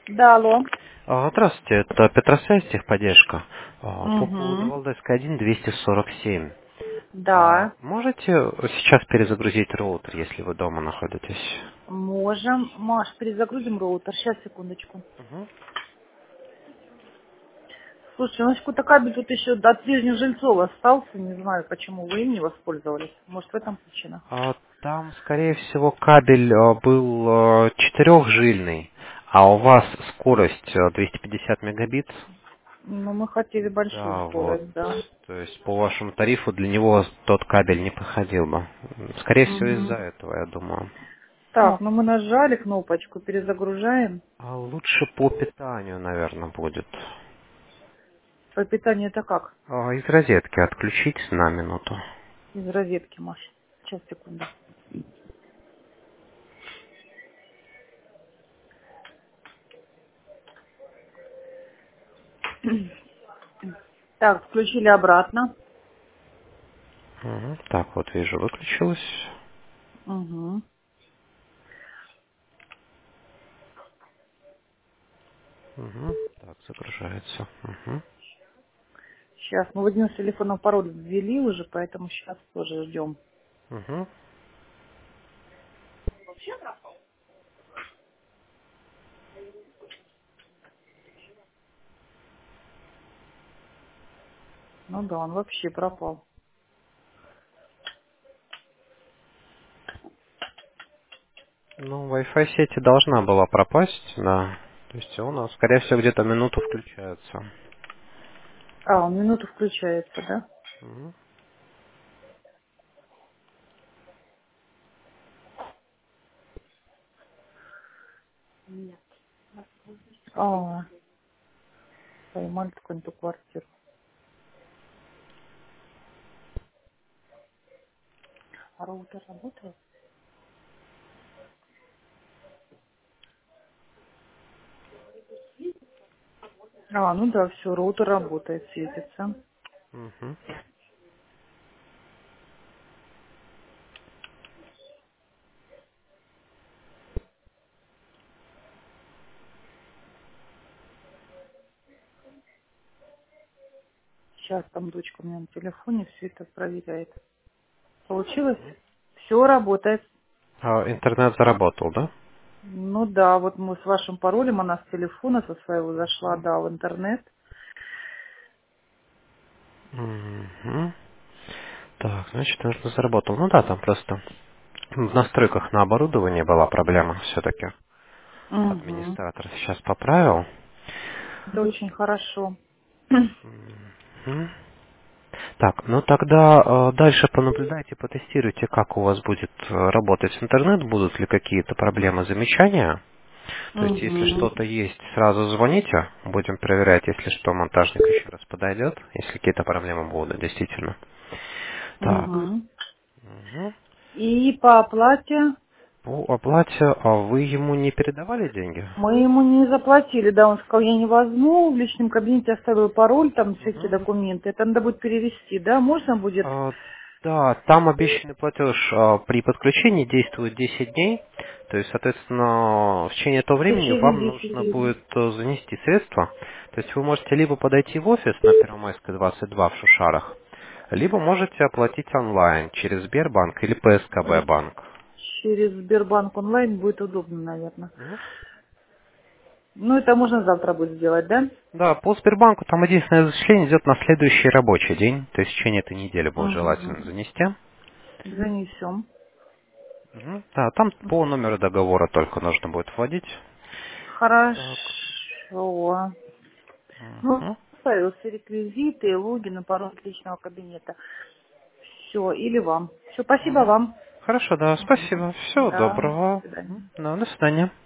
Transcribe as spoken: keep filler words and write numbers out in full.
Да, алло. А, Здравствуйте, это Петросвязь, техподдержка. А, По поводу Угу. Валдайской один двести сорок семь. А, Да, Можете сейчас перезагрузить роутер, если вы дома находитесь? можем. Маш, перезагрузим роутер. Сейчас, секундочку. Мгм. Слушай, у нас какой-то кабель тут еще от прежних жильцов остался. Не знаю, почему вы им не воспользовались. Может, в этом причина. А, Там, скорее всего, кабель а, был а, четырехжильный, а у вас скорость а, двести пятьдесят мегабит. Ну, мы хотели большую Да, вот. скорость, да. То есть по вашему тарифу для него тот кабель не подходил бы. Скорее всего, из-за Угу. этого, я думаю. Так, ну мы нажали кнопочку, перезагружаем. А лучше по питанию, наверное, будет. По питанию это как? А, Из розетки отключить на минуту. Из розетки, Маш. Сейчас, секунду. Так, включили обратно. Мгм. Так, вот вижу, выключилось. Угу. Мгм. Так, загружается. Мгм. Сейчас, мы в один с телефоном пароль ввели уже, поэтому сейчас тоже ждем. Мгм. Ну да, он вообще пропал. Ну, Wi-Fi сети должна была пропасть, да. То есть он, а, скорее всего, где-то минуту включается. А, он минуту включается, да? Мгм. А, поймали какую-то квартиру. А роутер работает? А, ну да, все, роутер работает, светится. Мгм. Сейчас там дочка у меня на телефоне все это проверяет. Получилось? Все работает. А, интернет заработал, да? Ну да, вот мы с вашим паролем, она с телефона со своего зашла, Мгм. да, в интернет. Мгм. Так, значит, нужно заработал. Ну да, там просто в настройках на оборудование была проблема все-таки. Угу. Администратор сейчас поправил. Это очень хорошо. Мгм. Так, ну тогда э, дальше понаблюдайте, потестируйте, как у вас будет э, работать интернет, будут ли какие-то проблемы, замечания. То есть, если Угу. что-то есть, сразу звоните, будем проверять, если что, монтажник еще раз подойдет, если какие-то проблемы будут, действительно. Так, Угу. мгм. И по оплате По оплате, а вы ему не передавали деньги? мы ему не заплатили, да, он сказал, я не возьму, в личном кабинете оставил пароль, там всякие Мгм. документы, это надо будет перевести, да, можно будет А, Да, там обещанный платеж а, при подключении действует десять дней. То есть, соответственно, в течение этого в времени течение вам десяти нужно дней. будет э, занести средства. То есть вы можете либо подойти в офис на Первомайской двадцать два в Шушарах, либо можете оплатить онлайн через Сбербанк или П С К Б банк. Через Сбербанк онлайн будет удобно, наверное. Мгм. Ну, это можно завтра будет сделать, да? Да, по Сбербанку там единственное зачисление идет на следующий рабочий день, то есть в течение этой недели будет желательно Угу. занести. Занесем. Мгм. Да, там по номеру договора только нужно будет вводить. Так. Хорошо. Ну, Мгм. оставил все реквизиты, логин и пароль личного кабинета. Все, или вам. Все, спасибо Мгм. вам. Хорошо, да, Мгм. спасибо. Всего Да, до доброго. свидания. Мгм. Ну, до свидания.